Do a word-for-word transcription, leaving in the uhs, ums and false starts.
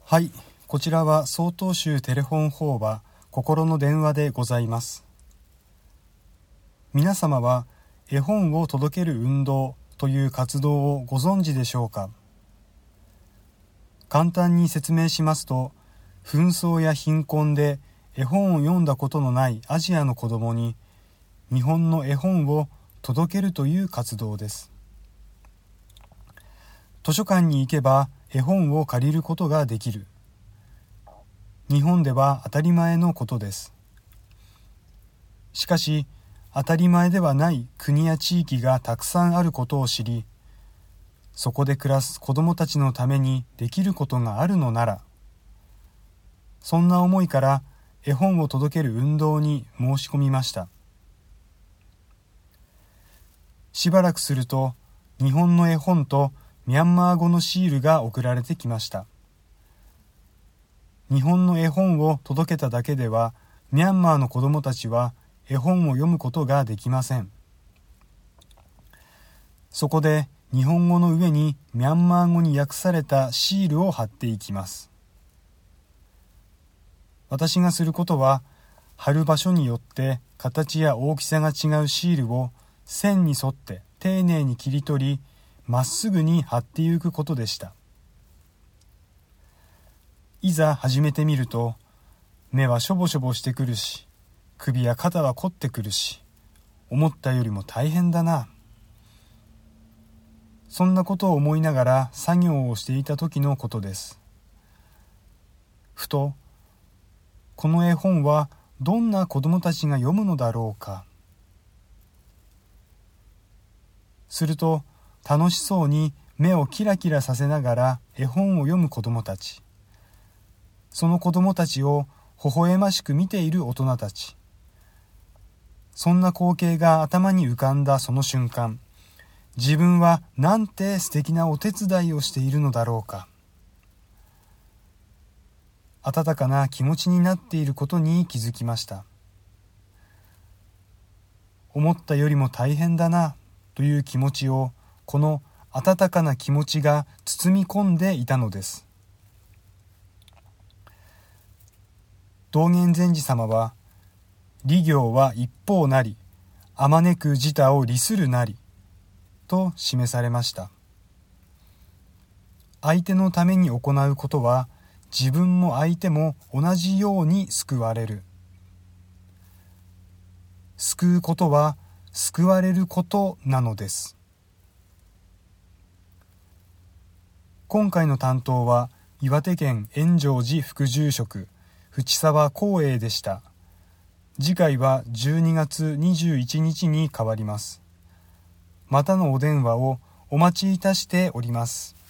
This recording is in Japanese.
はい、こちらは曹洞宗テレフォン法話心の電話でございます。皆様は絵本を届ける運動という活動をご存知でしょうか。簡単に説明しますと、紛争や貧困で絵本を読んだことのないアジアの子どもに日本の絵本を届けるという活動です。図書館に行けば絵本を借りることができる。日本では当たり前のことです。しかし、当たり前ではない国や地域がたくさんあることを知り、そこで暮らす子どもたちのためにできることがあるのなら、そんな思いから絵本を届ける運動に申し込みました。しばらくすると、日本の絵本とミャンマー語のシールが送られてきました。日本の絵本を届けただけでは、ミャンマーの子どもたちは絵本を読むことができません。そこで日本語の上にミャンマー語に訳されたシールを貼っていきます。私がすることは、貼る場所によって形や大きさが違うシールを線に沿って丁寧に切り取り、まっすぐに貼っていくことでした。いざ始めてみると、目はしょぼしょぼしてくるし、首や肩は凝ってくるし、思ったよりも大変だな。そんなことを思いながら作業をしていた時のことです。ふと、この絵本はどんな子どもたちが読むのだろうか。すると、楽しそうに目をキラキラさせながら絵本を読む子どもたち。その子どもたちを微笑ましく見ている大人たち。そんな光景が頭に浮かんだその瞬間、自分はなんて素敵なお手伝いをしているのだろうか。温かな気持ちになっていることに気づきました。思ったよりも大変だなという気持ちを、この温かな気持ちが包み込んでいたのです。道元禅師様は、利行は一方なり、あまねく自他を利するなり、と示されました。相手のために行うことは、自分も相手も同じように救われる。救うことは、救われることなのです。今回の担当は、岩手県円成寺副住職、淵沢光栄でした。次回はじゅうにがつにじゅういちにちに変わります。またのお電話をお待ちいたしております。